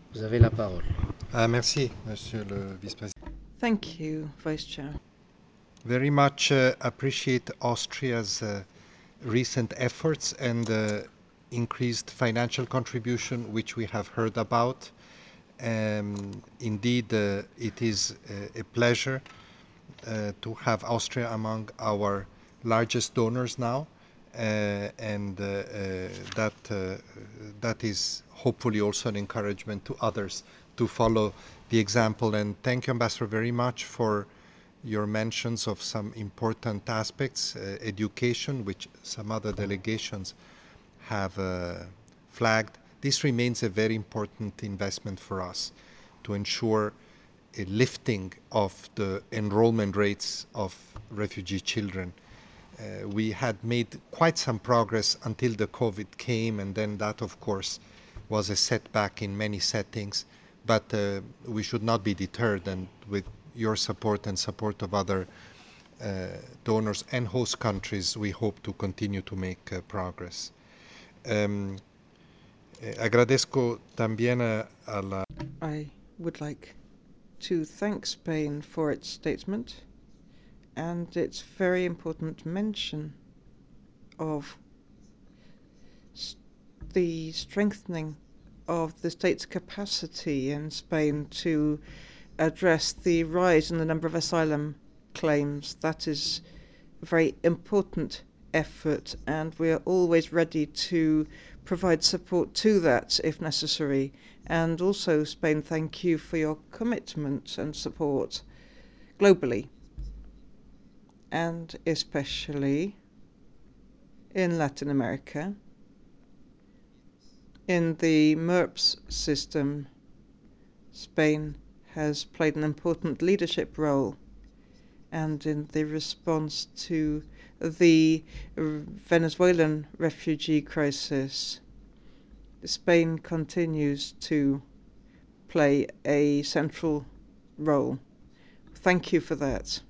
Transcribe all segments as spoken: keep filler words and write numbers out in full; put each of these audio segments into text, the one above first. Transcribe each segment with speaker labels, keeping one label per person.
Speaker 1: Vous avez la parole.
Speaker 2: Uh, merci, Monsieur le Vice-Président.
Speaker 3: Thank you, Vice Chair.
Speaker 2: Very much uh, appreciate Austria's uh, recent efforts and uh, increased financial contribution, which we have heard about. Um, indeed, uh, it is uh, a pleasure uh, to have Austria among our largest donors now, uh, and uh, uh, that uh, that is hopefully also an encouragement to others to follow the example. And thank you, Ambassador, very much for your mentions of some important aspects, uh, education, which some other delegations have uh, flagged. This remains a very important investment for us to ensure a lifting of the enrollment rates of refugee children. Uh, we had made quite some progress until the COVID came, and then that, of course, was a setback in many settings. But uh, we should not be deterred, and with your support and support of other uh, donors and host countries, we hope to continue to make uh, progress. Um, eh, agradezco también a, a la...
Speaker 3: I would like to thank Spain for its statement and its very important mention of st- the strengthening of the state's capacity in Spain to address the rise in the number of asylum claims. That is a very important effort, and we are always ready to provide support to that if necessary. And also, Spain, thank you for your commitment and support globally, and especially in Latin America. In the MERPS system, Spain has played an important leadership role, and in the response to the Venezuelan refugee crisis, Spain continues to play a central role. Thank you for that.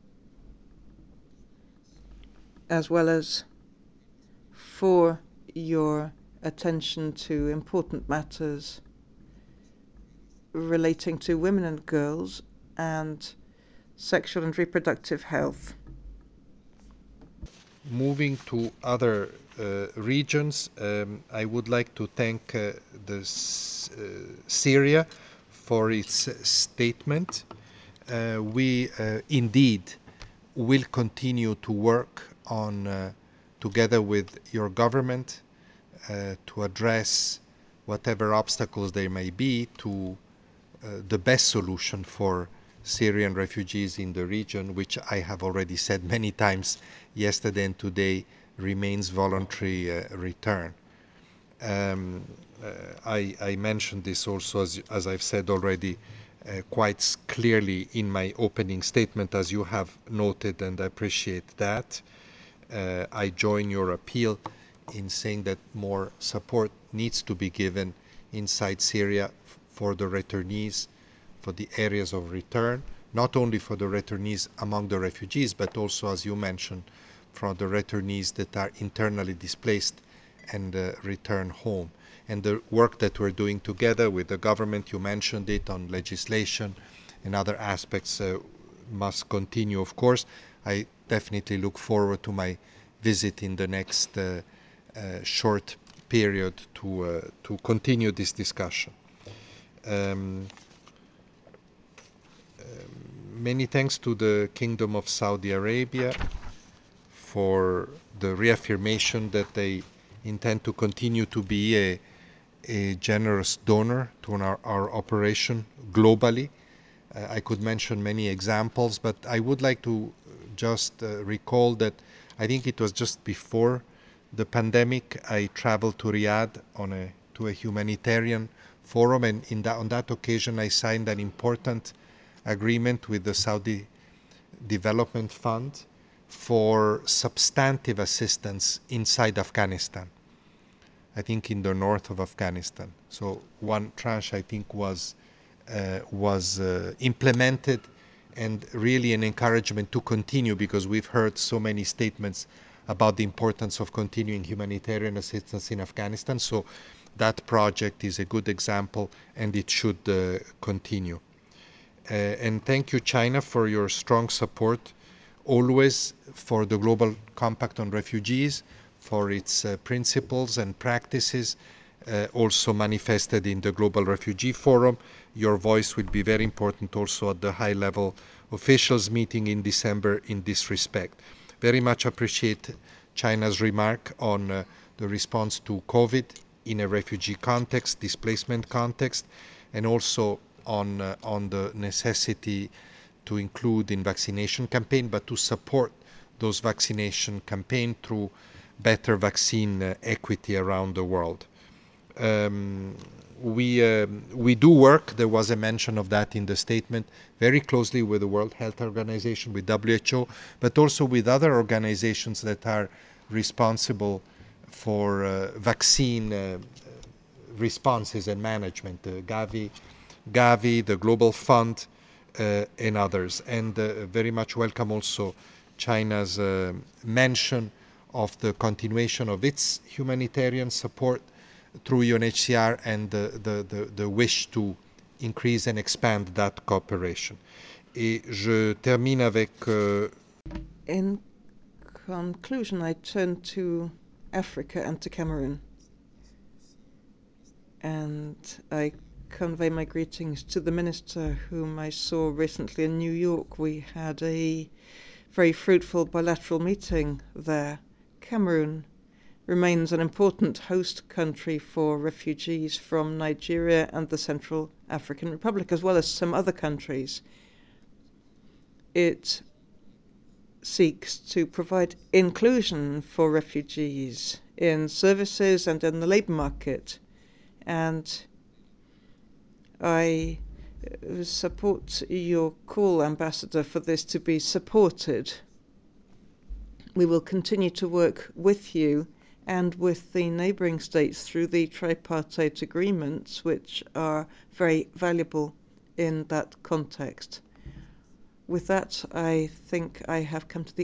Speaker 3: As well as for your attention to important matters relating to women and girls and sexual and reproductive health.
Speaker 2: Moving to other uh, regions, um, I would like to thank uh, the, uh, Syria for its statement. Uh, we uh, indeed will continue to work on, uh, together with your government, uh, to address whatever obstacles there may be to uh, the best solution for Syrian refugees in the region, which I have already said many times yesterday and today remains voluntary uh, return. Um, uh, I, I mentioned this also, as, as I've said already, uh, quite clearly in my opening statement, as you have noted, and I appreciate that. Uh, I join your appeal in saying that more support needs to be given inside Syria for the returnees, for the areas of return, not only for the returnees among the refugees, but also, as you mentioned, for the returnees that are internally displaced and uh, return home. And the work that we're doing together with the government, you mentioned it, on legislation and other aspects, uh, must continue, of course. I definitely look forward to my visit in the next uh, uh, short period to, uh, to continue this discussion. Um, Many thanks to the Kingdom of Saudi Arabia for the reaffirmation that they intend to continue to be a, a generous donor to our, our operation globally. Uh, I could mention many examples, but I would like to just uh, recall that I think it was just before the pandemic, I traveled to Riyadh on a, to a humanitarian forum, and in that, on that occasion I signed an important agreement with the Saudi Development Fund for substantive assistance inside Afghanistan. I think in the north of Afghanistan. So one tranche, I think, was uh, was uh, implemented, and really an encouragement to continue, because we've heard so many statements about the importance of continuing humanitarian assistance in Afghanistan. So that project is a good example and it should uh, continue. Uh, and thank you, China, for your strong support always for the Global Compact on Refugees, for its uh, principles and practices, uh, also manifested in the Global Refugee Forum. Your voice will be very important also at the high-level officials meeting in December in this respect. Very much appreciate China's remark on uh, the response to COVID in a refugee context, displacement context, and also on, uh, on the necessity to include in vaccination campaign, but to support those vaccination campaign through better vaccine uh, equity around the world. Um, we um we do work. There was a mention of that in the statement, very closely with the World Health Organization, with W H O, but also with other organizations that are responsible for uh, vaccine uh, responses and management, uh, Gavi, Gavi, the Global Fund, uh, and others. And uh, very much welcome also China's uh, mention of the continuation of its humanitarian support through U N H C R and the, the, the, the wish to increase and expand that cooperation. Et je termine avec euh,
Speaker 3: In conclusion, I turn to Africa and to Cameroon, and I convey my greetings to the minister whom I saw recently in New York. We had a very fruitful bilateral meeting there. Cameroon remains an important host country for refugees from Nigeria and the Central African Republic, as well as some other countries. It seeks to provide inclusion for refugees in services and in the labour market. And I support your call, Ambassador, for this to be supported. We will continue to work with you and with the neighbouring states through the tripartite agreements, which are very valuable in that context. With that, I think I have come to the